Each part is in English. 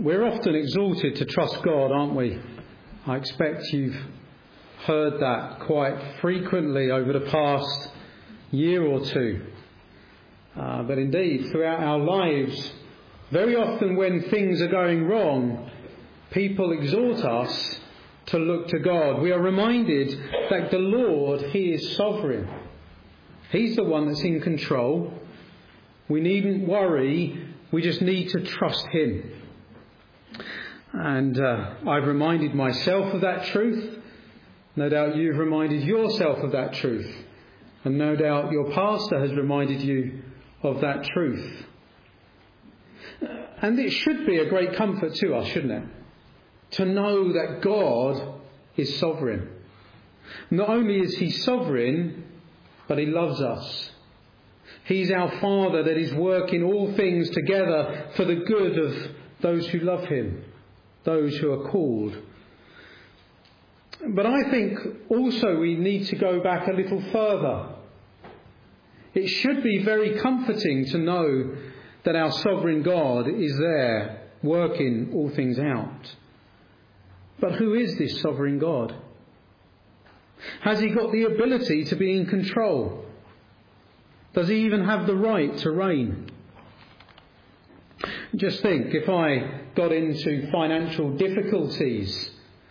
We're often exhorted to trust God, aren't we? I expect you've heard that quite frequently over the past year or two. But indeed, throughout our lives, very often when things are going wrong, people exhort us to look to God. We are reminded that the Lord, He is sovereign. He's the one that's in control. We needn't worry. We just need to trust Him. And I've reminded myself of that truth. No doubt you've reminded yourself of that truth. And no doubt your pastor has reminded you of that truth. And it should be a great comfort to us, shouldn't it? To know that God is sovereign. Not only is He sovereign, but He loves us. He's our Father that is working all things together for the good of those who love Him, those who are called. But I think also we need to go back a little further. It should be very comforting to know that our sovereign God is there working all things out. But who is this sovereign God? Has He got the ability to be in control? Does He even have the right to reign? Just think, if I got into financial difficulties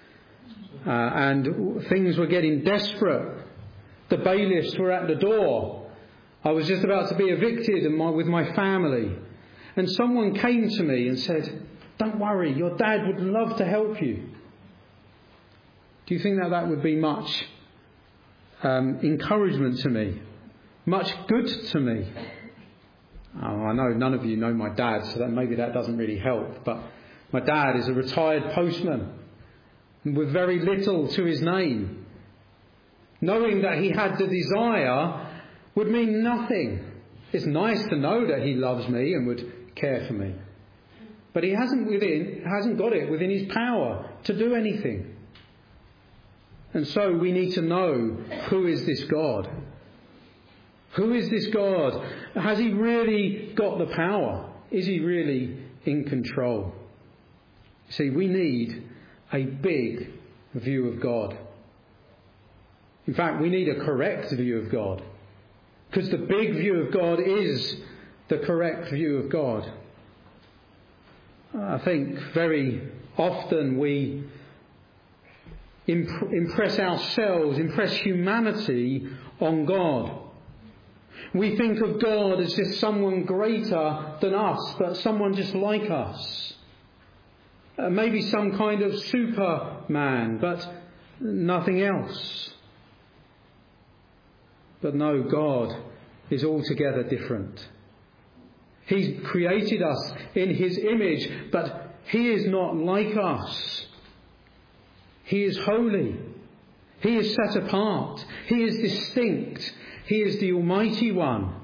and things were getting desperate, the bailiffs were at the door, I was just about to be evicted with my family, and someone came to me and said, "Don't worry, your dad would love to help you." Do you think that would be much encouragement to me? Much good to me? Oh, I know none of you know my dad, so maybe that doesn't really help. But my dad is a retired postman with very little to his name. Knowing that he had the desire would mean nothing. It's nice to know that he loves me and would care for me. But he hasn't got it within his power to do anything. And so we need to know, who is this God? Who is this God? Has He really got the power? Is He really in control? See, we need a big view of God. In fact, we need a correct view of God. Because the big view of God is the correct view of God. I think very often we impress ourselves, impress humanity on God. We think of God as just someone greater than us, but someone just like us. Maybe some kind of superman, but nothing else. But no, God is altogether different. He's created us in His image, but He is not like us. He is holy. He is set apart. He is distinct. He is the Almighty One.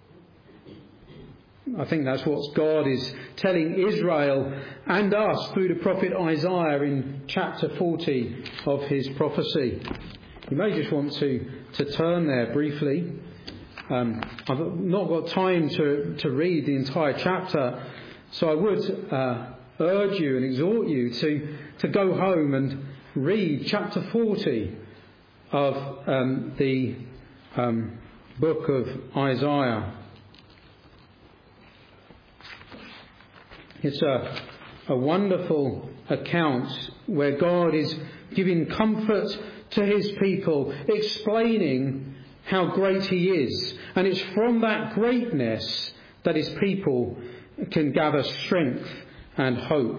I think that's what God is telling Israel and us through the prophet Isaiah in chapter 40 of his prophecy. You may just want to turn there briefly. I've not got time to read the entire chapter, so I would urge you and exhort you to go home and read chapter 40 of the book of Isaiah. It's a wonderful account where God is giving comfort to His people, explaining how great He is. And it's from that greatness that His people can gather strength and hope.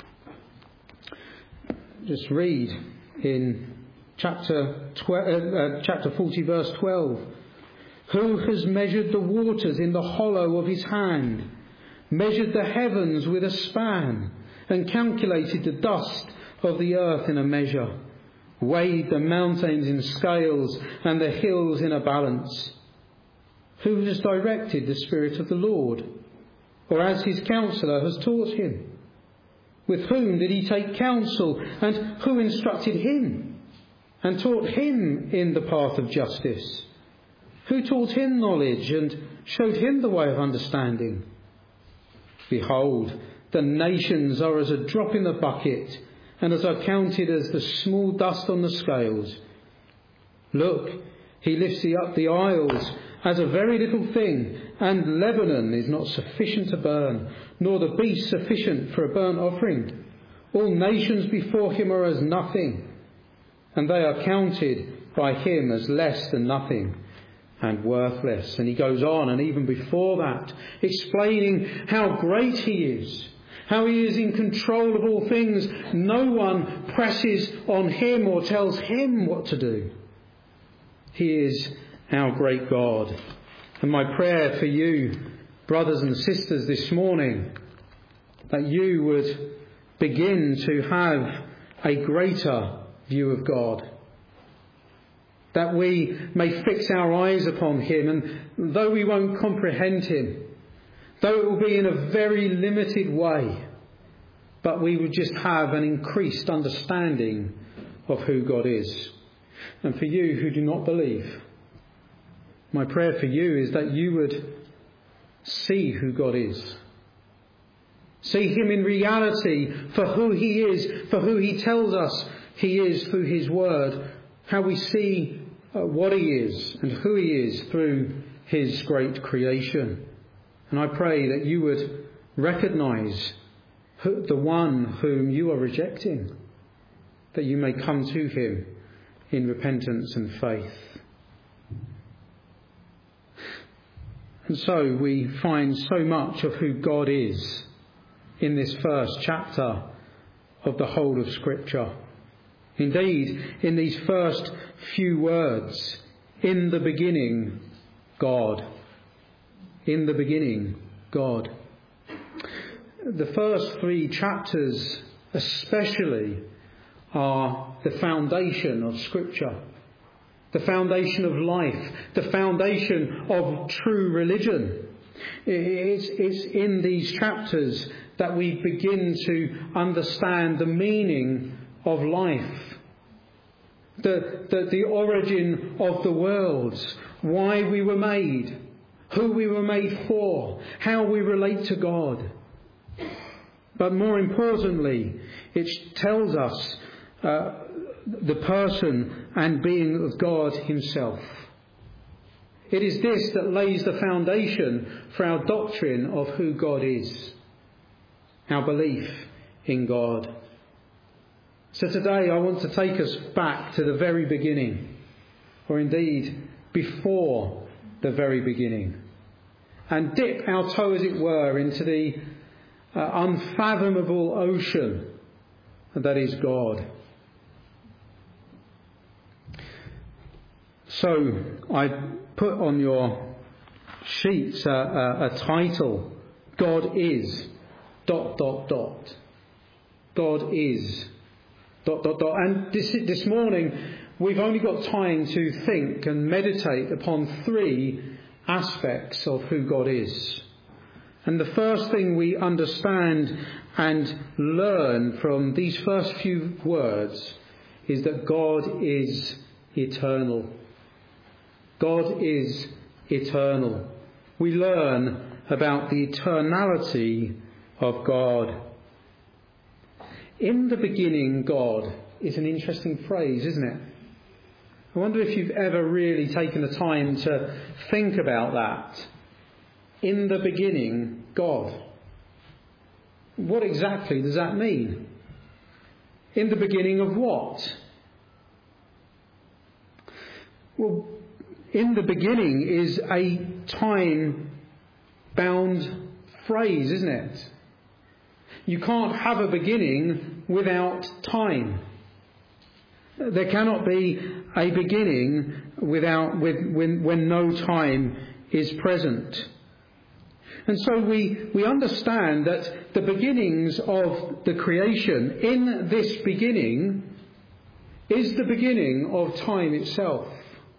Just read in chapter 40 verse 12. Who has measured the waters in the hollow of His hand, measured the heavens with a span, and calculated the dust of the earth in a measure, weighed the mountains in scales and the hills in a balance? Who has directed the Spirit of the Lord, or as His counsellor has taught Him? With whom did He take counsel, and who instructed Him and taught Him in the path of justice? Who taught Him knowledge and showed Him the way of understanding? Behold, The nations are as a drop in the bucket, and as are counted as the small dust on the scales. Look, he lifts up the isles as a very little thing, and Lebanon is not sufficient to burn, nor the beast sufficient for a burnt offering. All nations before him are as nothing, and they are counted by him as less than nothing and worthless. And he goes on, and even before that, explaining how great he is, how he is in control of all things. No one presses on him or tells him what to do. He is our great God. And my prayer for you, brothers and sisters, this morning, that you would begin to have a greater view of God, that we may fix our eyes upon him, and though we won't comprehend him, though it will be in a very limited way, but we would just have an increased understanding of who God is. And for you who do not believe, my prayer for you is that you would see who God is. See him in reality for who he is, for who he tells us he is through his word, how we see what he is and who he is through his great creation. And I pray that you would recognise the one whom you are rejecting, that you may come to him in repentance and faith. And so we find so much of who God is in this first chapter of the whole of Scripture. Indeed, in these first few words, in the beginning, God. In the beginning, God. The first 3 chapters especially are the foundation of Scripture, the foundation of life, the foundation of true religion. It's in these chapters that we begin to understand the meaning of life, the origin of the worlds, why we were made, who we were made for, how we relate to God. But more importantly, it tells us the person and being of God himself. It is this that lays the foundation for our doctrine of who God is, our belief in God. So today I want to take us back to the very beginning, or indeed before the very beginning, and dip our toe, as it were, into the unfathomable ocean that is God. So I put on your sheets a title: God is ... God is ... And this morning we've only got time to think and meditate upon 3 aspects of who God is. And the first thing we understand and learn from these first few words is that God is eternal. God is eternal. We learn about the eternality of God. In the beginning, God is an interesting phrase, isn't it? I wonder if you've ever really taken the time to think about that. In the beginning, God. What exactly does that mean? In the beginning of what? Well, in the beginning is a time-bound phrase, isn't it? You can't have a beginning without time. There cannot be a beginning when no time is present. And so we understand that the beginnings of the creation, in this beginning, is the beginning of time itself.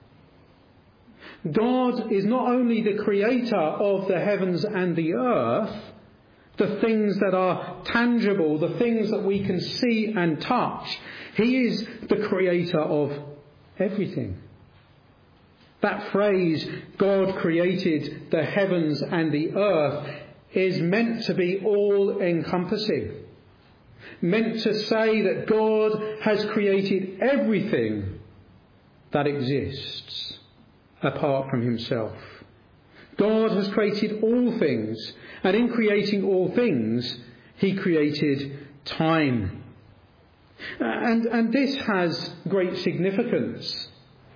God is not only the creator of the heavens and the earth, the things that are tangible, the things that we can see and touch. He is the creator of everything. That phrase, God created the heavens and the earth, is meant to be all-encompassing, meant to say that God has created everything that exists apart from himself. God has created all things, and in creating all things, he created time. And this has great significance.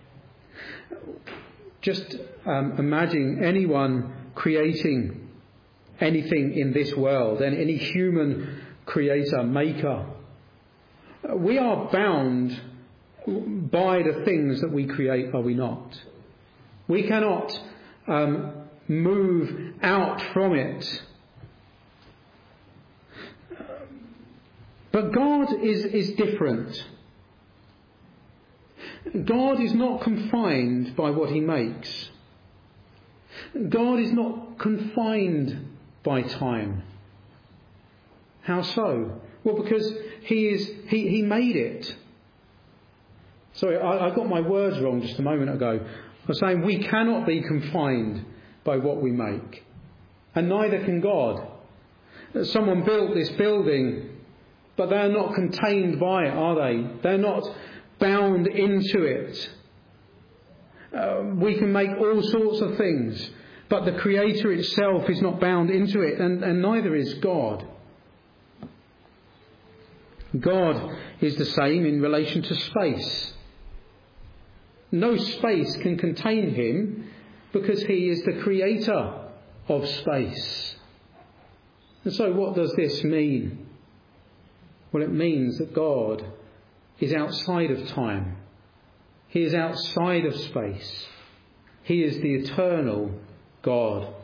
Just imagine anyone creating anything in this world, and any human creator, maker. We are bound by the things that we create, are we not? We cannot move out from it. But God is different. God is not confined by what he makes. God is not confined by time. How so? Well, because he made it. Sorry, I got my words wrong just a moment ago. I was saying we cannot be confined by what we make. And neither can God. Someone built this building, but they're not contained by it, are they? They're not bound into it. We can make all sorts of things, but the Creator itself is not bound into it, and neither is God. God is the same in relation to space. No space can contain him because he is the creator of space. And so what does this mean? Well, it means that God is outside of time. He is outside of space. He is the eternal God.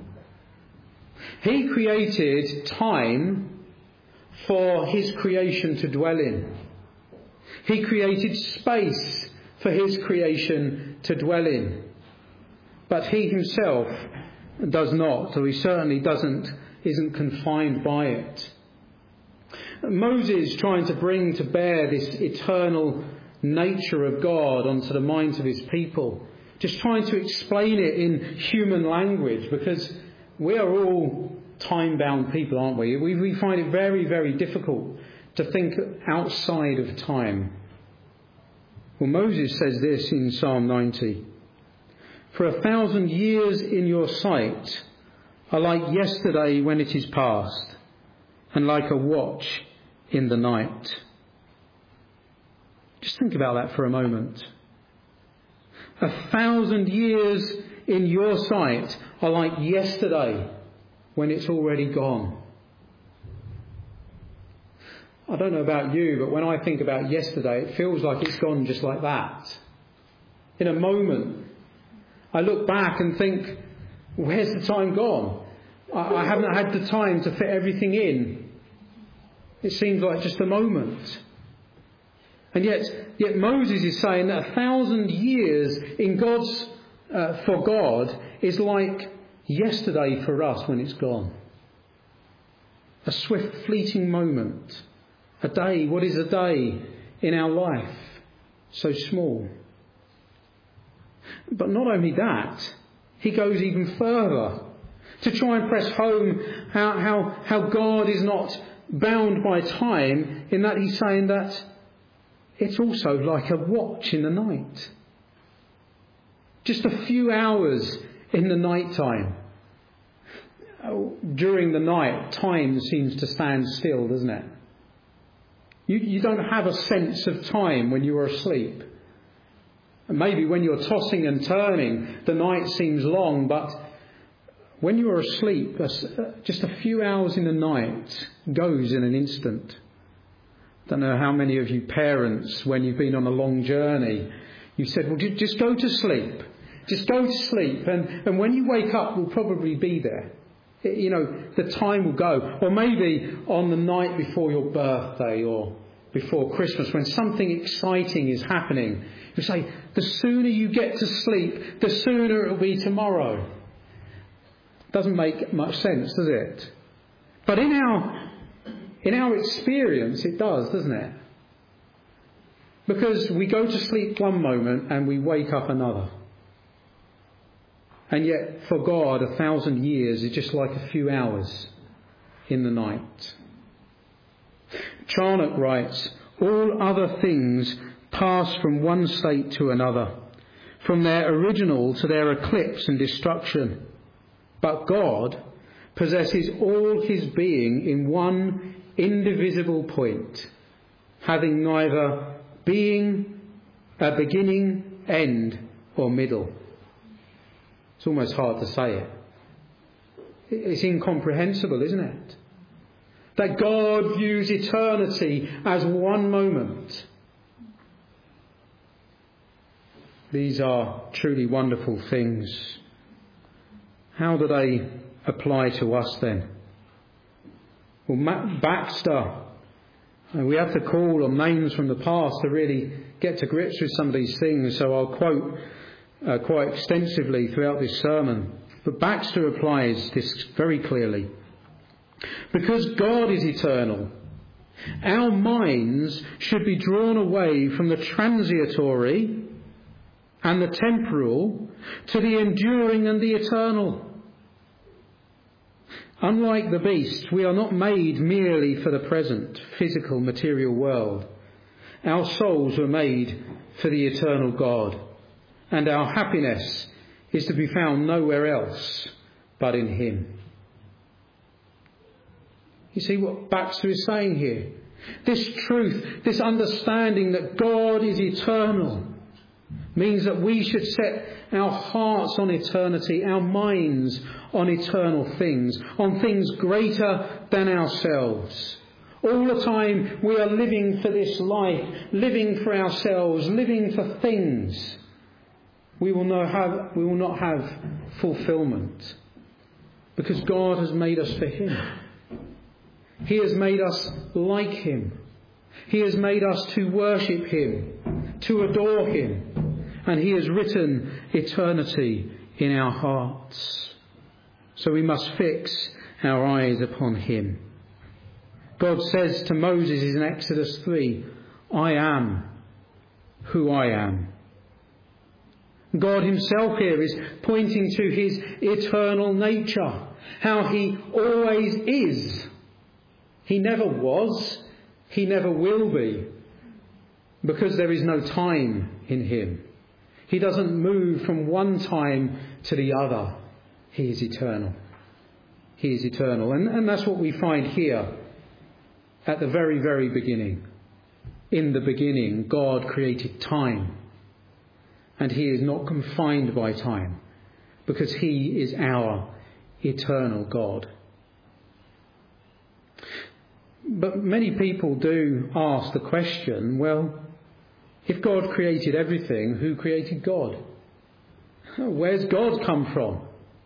He created time for his creation to dwell in. He created space for his creation to dwell in. But he himself does not, or he certainly isn't confined by it. Moses, trying to bring to bear this eternal nature of God onto the minds of his people, just trying to explain it in human language, because we are all time-bound people, aren't we? We find it very, very difficult to think outside of time. Well, Moses says this in Psalm 90. For 1,000 years in your sight are like yesterday when it is past, and like a watch in the night. Just think about that for a moment. 1,000 years in your sight are like yesterday when it's already gone. I don't know about you, but when I think about yesterday, it feels like it's gone just like that. In a moment, I look back and think, where's the time gone? I haven't had the time to fit everything in. It seems like just a moment. And yet Moses is saying that 1,000 years in for God is like yesterday for us when it's gone. A swift, fleeting moment. A day. What is a day in our life? So small. But not only that, he goes even further to try and press home how God is not bound by time, in that he's saying that it's also like a watch in the night. Just a few hours in the night time. During the night, time seems to stand still, doesn't it? You don't have a sense of time when you are asleep. Maybe when you're tossing and turning, the night seems long, but when you are asleep, just a few hours in the night goes in an instant. Don't know how many of you parents, when you've been on a long journey, you said, well, just go to sleep. Just go to sleep. And when you wake up, we'll probably be there. The time will go. Or maybe on the night before your birthday or before Christmas, when something exciting is happening, you say, the sooner you get to sleep, the sooner it will be tomorrow. Doesn't make much sense, does it? But in our experience, it does, doesn't it? Because we go to sleep one moment and we wake up another. And yet for God 1,000 years is just like a few hours in the night. Charnock writes, all other things pass from one state to another, from their original to their eclipse and destruction. But God possesses all his being in one indivisible point, having neither being, a beginning, end, or middle. It's almost hard to say it. It's incomprehensible, isn't it? That God views eternity as one moment. These are truly wonderful things. How do they apply to us then? Well, Matt Baxter, we have to call on names from the past to really get to grips with some of these things, so I'll quote quite extensively throughout this sermon. But Baxter applies this very clearly. Because God is eternal, our minds should be drawn away from the transitory and the temporal to the enduring and the eternal. Unlike the beast, we are not made merely for the present, physical, material world. Our souls were made for the eternal God, and our happiness is to be found nowhere else but in him. You see what Baxter is saying here? This truth, this understanding that God is eternal, means that we should set our hearts on eternity, our minds on eternal things, on things greater than ourselves. All the time we are living for this life, living for ourselves, living for things. We will not have fulfillment, because God has made us for him. He has made us like him. He has made us to worship him, to adore him, and he has written eternity in our hearts. So we must fix our eyes upon him. God says to Moses in Exodus 3, I am who I am. God himself here is pointing to his eternal nature, how he always is. He never was, he never will be, because there is no time in him. He doesn't move from one time to the other. He is eternal. He is eternal. And that's what we find here at the very, very beginning. In the beginning, God created time. And he is not confined by time, because he is our eternal God. But many people do ask the question, well, if God created everything, who created God? Where's God come from?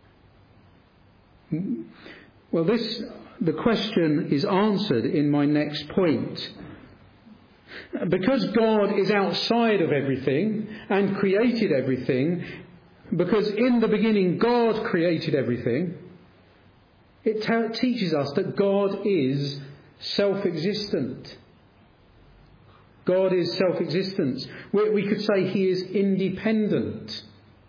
Well, the question is answered in my next point. Because God is outside of everything and created everything, because in the beginning God created everything, it teaches us that God is self-existent. God is self-existent. We could say he is independent.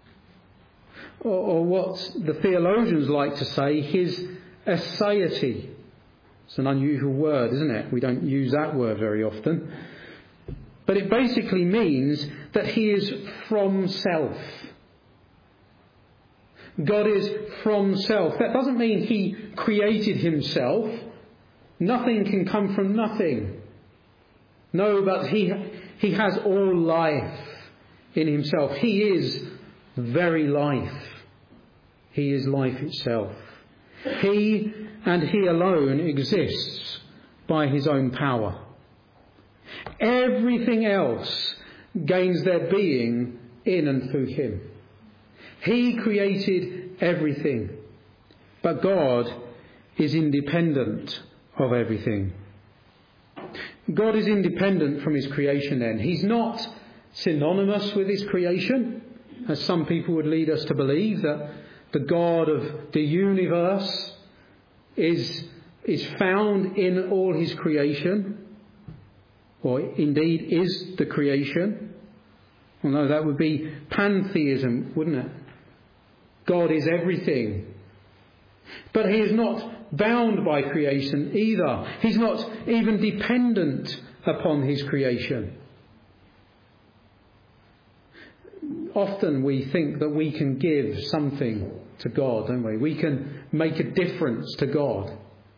Or what the theologians like to say, his aseity. It's an unusual word, isn't it? We don't use that word very often. But it basically means that he is from self. God is from self. That doesn't mean he created himself. Nothing can come from nothing. No, but he has all life in himself. He is very life. He is life itself. He and he alone exists by his own power. Everything else gains their being in and through him. He created everything, but God is independent of everything. God is independent from his creation then. He's not synonymous with his creation, as some people would lead us to believe, that the God of the universe is found in all his creation, or indeed is the creation. Well, no, that would be pantheism, wouldn't it? God is everything. But he is not bound by creation either. He's not even dependent upon his creation. Often we think that we can give something to God, don't we? We can make a difference to God.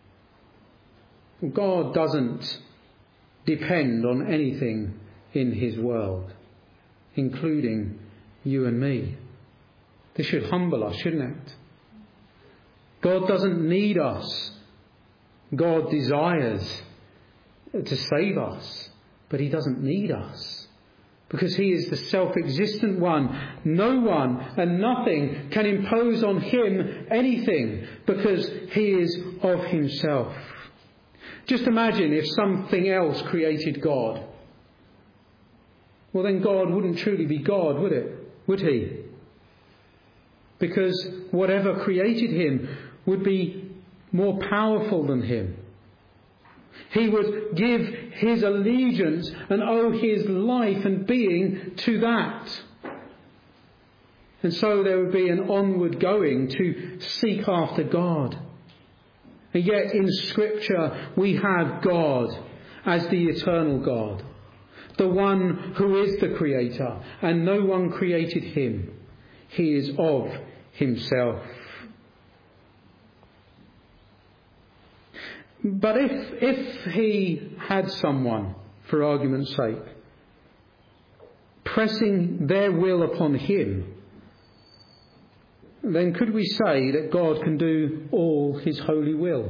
God doesn't depend on anything in his world, including you and me. This should humble us, shouldn't it? God doesn't need us. God desires to save us, but he doesn't need us, because he is the self-existent one. No one and nothing can impose on him anything, because he is of himself. Just imagine if something else created God. Well, then God wouldn't truly be God, would it? Would he? Because whatever created him would be more powerful than him. He would give his allegiance and owe his life and being to that. And so there would be an onward going to seek after God. And yet in Scripture we have God as the eternal God, the one who is the Creator, and no one created him. He is of himself. But if he had someone, for argument's sake, pressing their will upon him, then could we say that God can do all his holy will?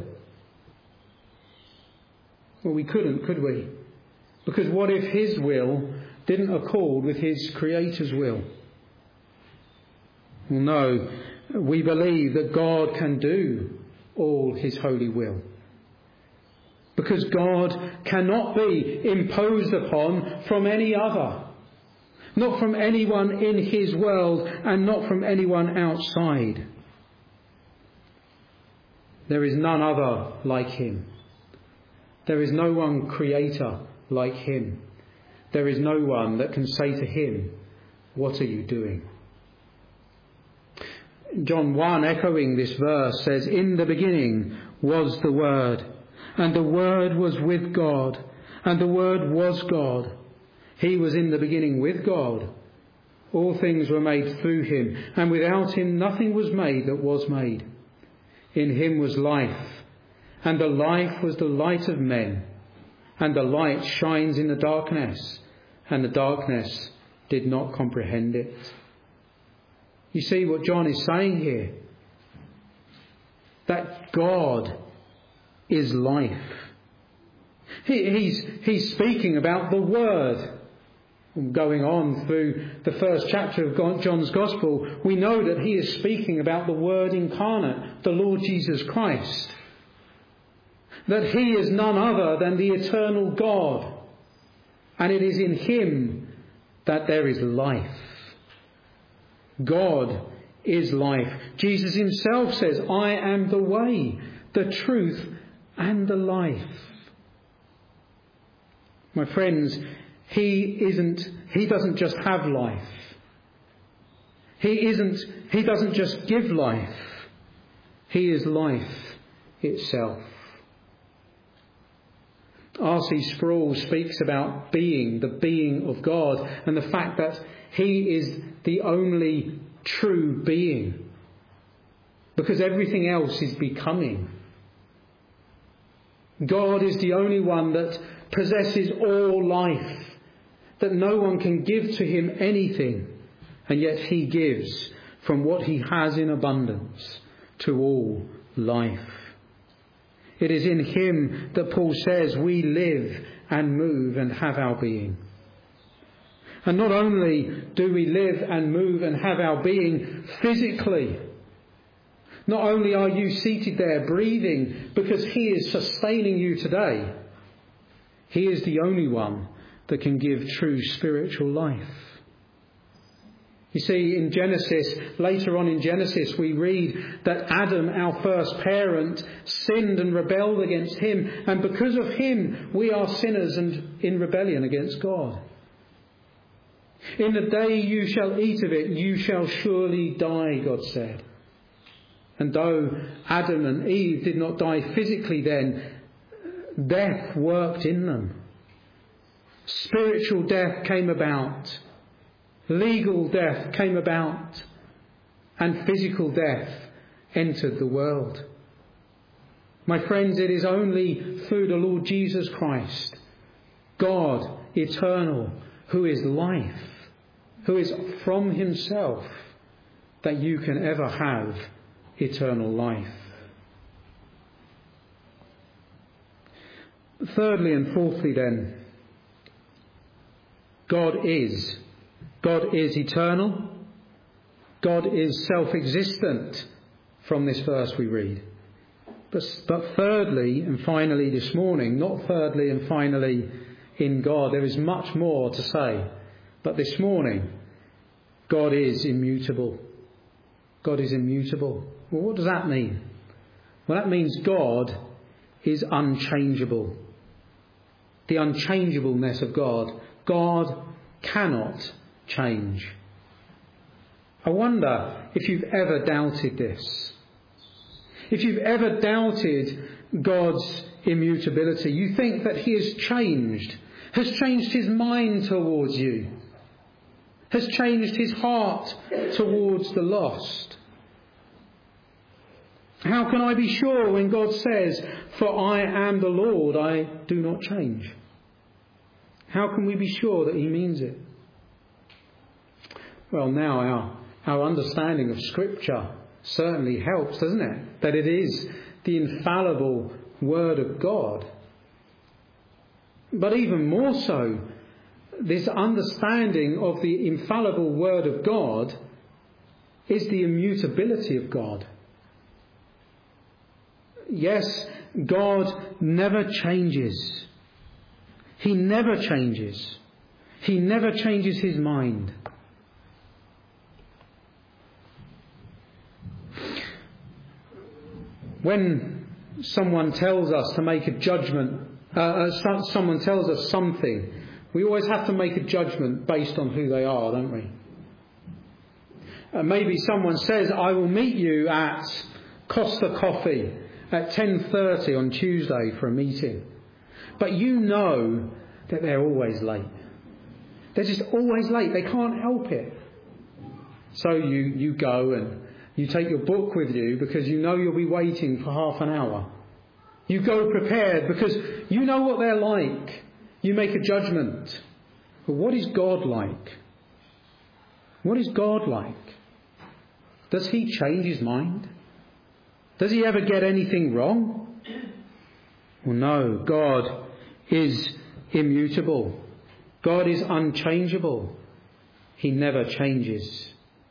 Well, we couldn't, could we? Because what if his will didn't accord with his Creator's will? Well, no, we believe that God can do all his holy will, because God cannot be imposed upon from any other. Not from anyone in his world, and not from anyone outside. There is none other like him. There is no one creator like him. There is no one that can say to him, "What are you doing?" John 1, echoing this verse, says, "In the beginning was the Word, and the Word was with God, and the Word was God. He was in the beginning with God. All things were made through him, and without him nothing was made that was made. In him was life, and the life was the light of men. And the light shines in the darkness, and the darkness did not comprehend it." You see what John is saying here? That God is life. He's speaking about the Word. Going on through the first chapter of John's Gospel, we know that he is speaking about the Word incarnate, the Lord Jesus Christ. That he is none other than the eternal God. And it is in him that there is life. God is life. Jesus himself says, "I am the way, the truth, and the life." My friends, he doesn't just have life. He doesn't just give life. He is life itself. R.C. Sproul speaks about being, the being of God, and the fact that he is the only true being, because everything else is becoming. God is the only one that possesses all life, that no one can give to him anything, and yet he gives from what he has in abundance to all life. It is in him that Paul says we live and move and have our being. And not only do we live and move and have our being physically, not only are you seated there breathing because he is sustaining you today, he is the only one that can give true spiritual life. You see, in Genesis, later on in Genesis, we read that Adam, our first parent, sinned and rebelled against him. And because of him, we are sinners and in rebellion against God. "In the day you shall eat of it, you shall surely die," God said. And though Adam and Eve did not die physically then, death worked in them. Spiritual death came about. Legal death came about. And physical death entered the world. My friends, it is only through the Lord Jesus Christ, God eternal, who is life, who is from himself, that you can ever have eternal life. Thirdly and fourthly then, God is eternal. God is self-existent from this verse we read. But thirdly and finally this morning, not thirdly and finally in God, there is much more to say. But this morning, God is immutable. God is immutable. Well, what does that mean? Well, that means God is unchangeable. The unchangeableness of God. God cannot change. I wonder if you've ever doubted this. If you've ever doubted God's immutability, you think that he has changed his mind towards you, has changed his heart towards the lost. How can I be sure when God says, "For I am the Lord, I do not change"? How can we be sure that he means it? Well, now our understanding of Scripture certainly helps, doesn't it? That it is the infallible Word of God. But even more so, this understanding of the infallible Word of God is the immutability of God. Yes, God never changes. He never changes. He never changes his mind. When someone tells us to make a judgment, someone tells us something, we always have to make a judgment based on who they are, don't we? Maybe someone says, "I will meet you at Costa Coffee at 10:30 on Tuesday for a meeting." But you know that they're always late. They're just always late. They can't help it. So you go and you take your book with you because you know you'll be waiting for half an hour. You go prepared because you know what they're like. You make a judgment. But what is God like? What is God like? Does he change his mind? Does he ever get anything wrong? Well, no. God is immutable. God is unchangeable. He never changes.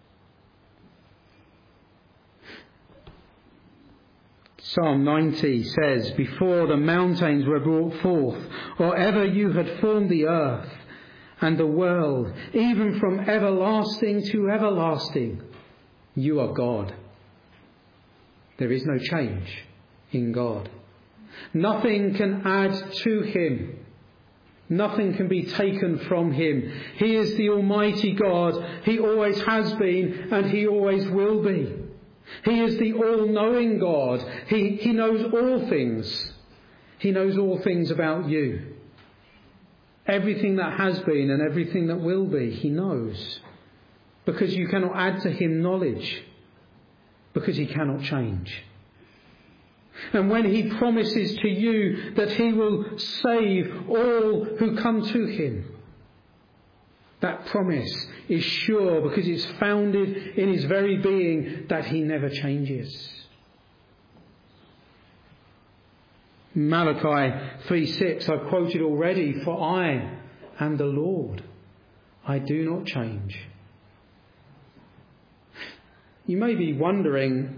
Psalm 90 says, "Before the mountains were brought forth, or ever you had formed the earth and the world, even from everlasting to everlasting, you are God." There is no change in God. Nothing can add to him. Nothing can be taken from him. He is the Almighty God. He always has been and he always will be. He is the all-knowing God. He knows all things. He knows all things about you. Everything that has been and everything that will be, he knows. Because you cannot add to him knowledge. Because he cannot change. And when he promises to you that he will save all who come to him, that promise is sure because it's founded in his very being that he never changes. Malachi 3:6, I've quoted already, "For I am the Lord, I do not change." You may be wondering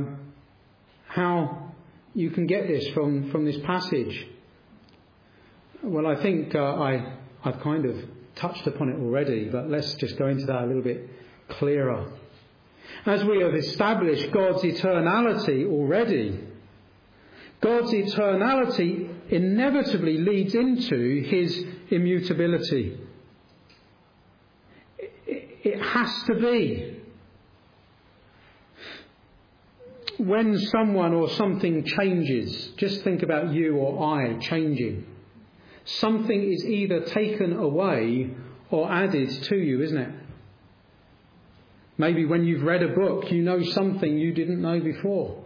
how you can get this from this passage. Well, I think I've kind of touched upon it already, but let's just go into that a little bit clearer. As we have established God's eternality already, God's eternality inevitably leads into his immutability. It has to be. when someone or something changes, just think about you or I changing. Something is either taken away or added to you, isn't it? Maybe when you've read a book, you know something you didn't know before.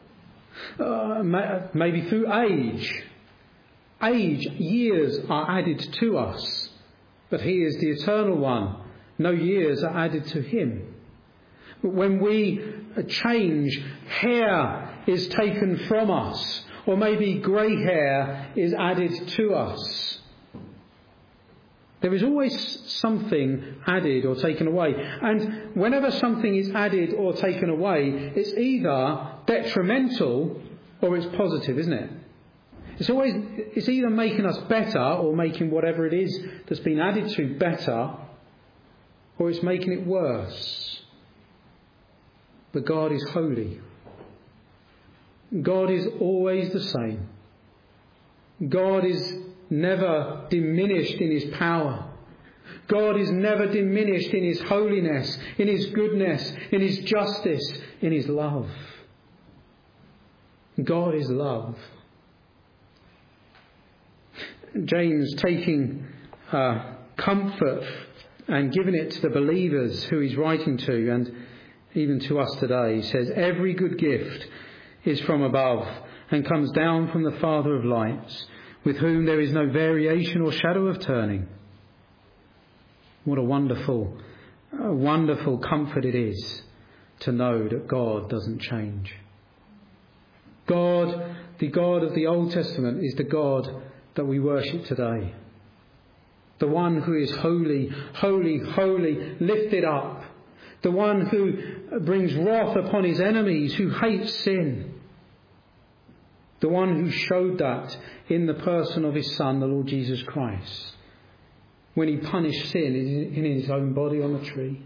Maybe through age. Years are added to us, but He is the eternal one. No years are added to Him. But when we change, hair is taken from us, or maybe grey hair is added to us. There is always something added or taken away. And whenever something is added or taken away, it's either detrimental or it's positive, isn't it? It's either making us better or making whatever it is that's been added to better, or it's making it worse. But God is holy. God is always the same. God is never diminished in His power. God is never diminished in His holiness, in His goodness, in His justice, in His love. God is love. James, taking comfort and giving it to the believers who he's writing to, and even to us today, says, every good gift is from above and comes down from the Father of lights, with whom there is no variation or shadow of turning. What a wonderful comfort it is to know that God doesn't change. God, the God of the Old Testament, is the God that we worship today. The one who is holy, holy, holy, lifted up. The one who brings wrath upon His enemies, who hates sin. The one who showed that in the person of His Son, the Lord Jesus Christ, when He punished sin in His own body on the tree.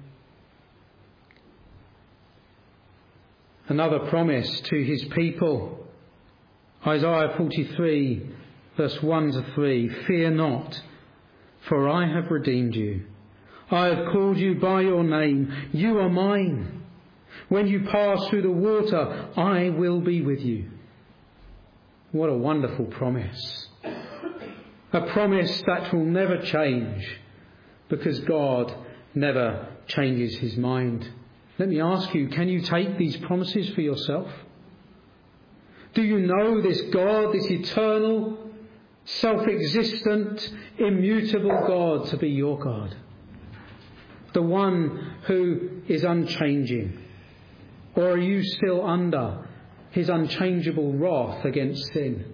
Another promise to His people, Isaiah 43, verse 1 to 3, fear not, for I have redeemed you. I have called you by your name. You are mine. When you pass through the water, I will be with you. What a wonderful promise. A promise that will never change, because God never changes His mind. Let me ask you, can you take these promises for yourself? Do you know this God, this eternal, self-existent, immutable God to be your God? The one who is unchanging? Or are you still under His unchangeable wrath against sin?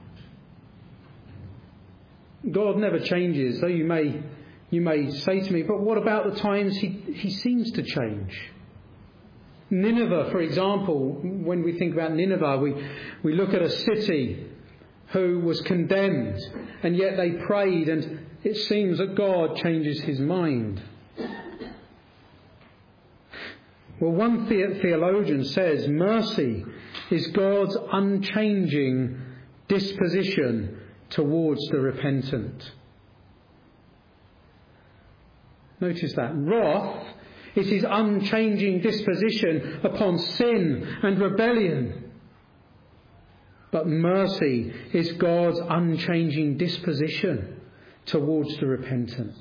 God never changes, though you may say to me, but what about the times He seems to change? Nineveh, for example, when we think about Nineveh, we look at a city who was condemned, and yet they prayed, and it seems that God changes His mind. Well, one theologian says mercy is God's unchanging disposition towards the repentant. Notice that. Wrath is His unchanging disposition upon sin and rebellion. But mercy is God's unchanging disposition towards the repentant.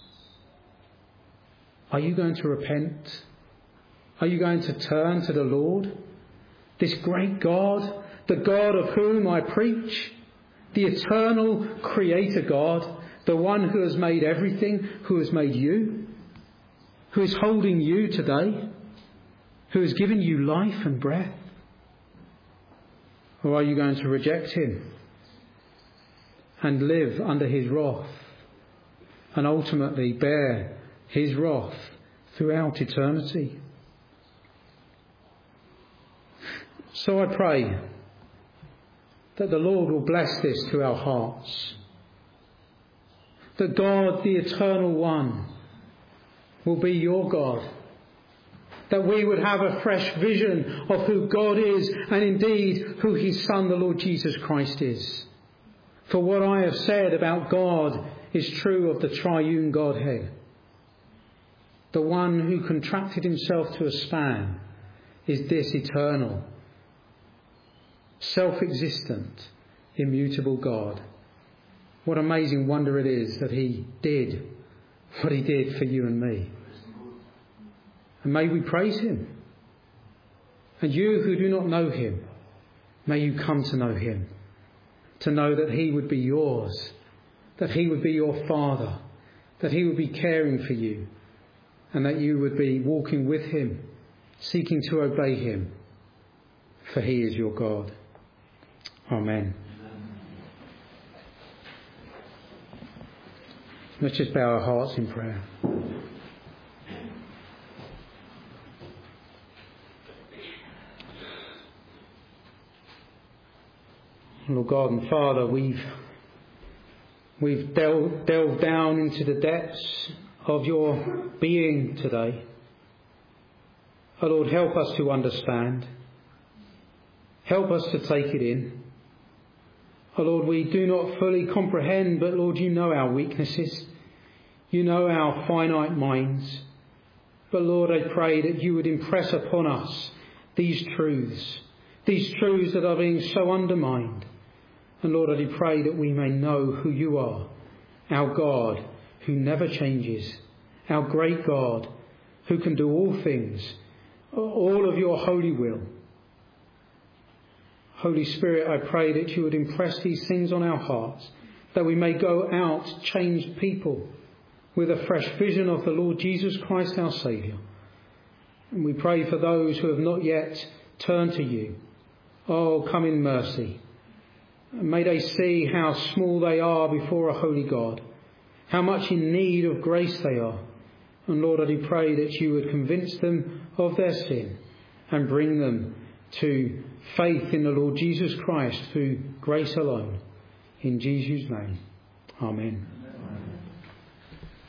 Are you going to repent? Are you going to turn to the Lord? This great God, the God of whom I preach, the eternal Creator God, the one who has made everything, who has made you, who is holding you today, who has given you life and breath? Or are you going to reject Him and live under His wrath and ultimately bear His wrath throughout eternity? So I pray that the Lord will bless this to our hearts, that God, the Eternal One, will be your God, that we would have a fresh vision of who God is and indeed who His Son, the Lord Jesus Christ, is. For what I have said about God is true of the triune Godhead. The one who contracted Himself to a span is this eternal, self-existent, immutable God. What amazing wonder it is that he did what he did for you and me. And may we praise him. And you who do not know him, may you come to know him. To know that he would be yours, that he would be your Father, that he would be caring for you, and that you would be walking with him, seeking to obey him, for he is your God. Amen. Let's just bow our hearts in prayer. Lord God and Father, we've delved down into the depths of your being today. Oh Lord, help us to understand. Help us to take it in. Oh Lord, we do not fully comprehend, but Lord, you know our weaknesses. You know our finite minds. But Lord, I pray that you would impress upon us these truths that are being so undermined. And Lord, I do pray that we may know who you are, our God who never changes, our great God who can do all things, all of your holy will. Holy Spirit, I pray that you would impress these things on our hearts, that we may go out changed people with a fresh vision of the Lord Jesus Christ, our Saviour. And we pray for those who have not yet turned to you. Oh, come in mercy. May they see how small they are before a holy God, how much in need of grace they are. And Lord, I do pray that you would convince them of their sin and bring them to faith in the Lord Jesus Christ through grace alone. In Jesus' name, amen.